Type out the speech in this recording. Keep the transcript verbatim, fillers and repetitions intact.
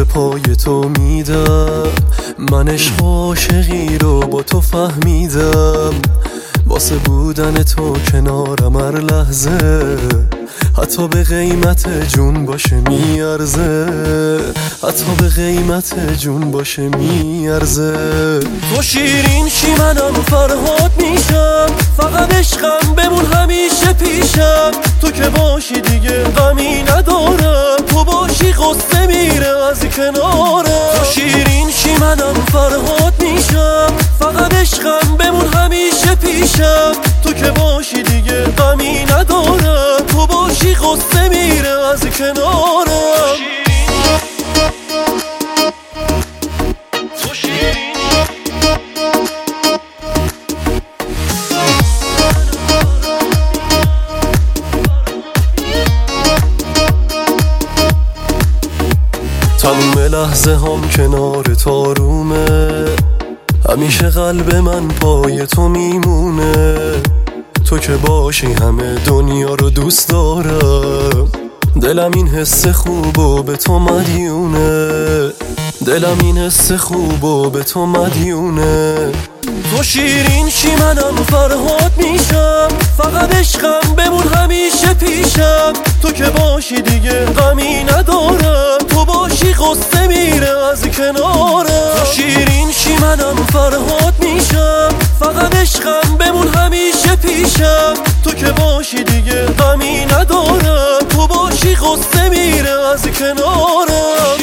پای تو میدم، من عشق عاشقی رو با تو فهمیدم. واسه بودن تو کنارم هر لحظه، حتی به قیمت جون باشه میارزه، حتی به قیمت جون باشه میارزه. تو شیرین شی منم فرهاد میشم، فقط عشقم بمون همیشه پیشم. تو که باشی دیگه غمی ندارم، تو باشی قصه میره از کنارم. تو شیرین شی منم فرهاد میشم، فقط عشقم بمون همیشه پیشم. تو که باشی دیگه غمی ندارم، تو باشی قصه میره از کنارم. تو شیرین تموم لحظه هم کنار تو آرومه، همیشه قلب من پای تو میمونه. تو که باشی همه دنیا رو دوست دارم، دلم این حس خوبو به تو مدیونه، دلم این حس خوبو به تو مدیونه. تو شیرین شی منم فرهاد میشم، فقط عشقم بمون همیشه پیشم. تو که باشی دیگه غمی ندارم، تو باشی قصه میره از کنارم. تو شیرین شی منم فرهاد میشم، فقط عشقم بمون همیشه پیشم. تو که باشی دیگه غمی ندارم، تو باشی قصه میره از کنارم.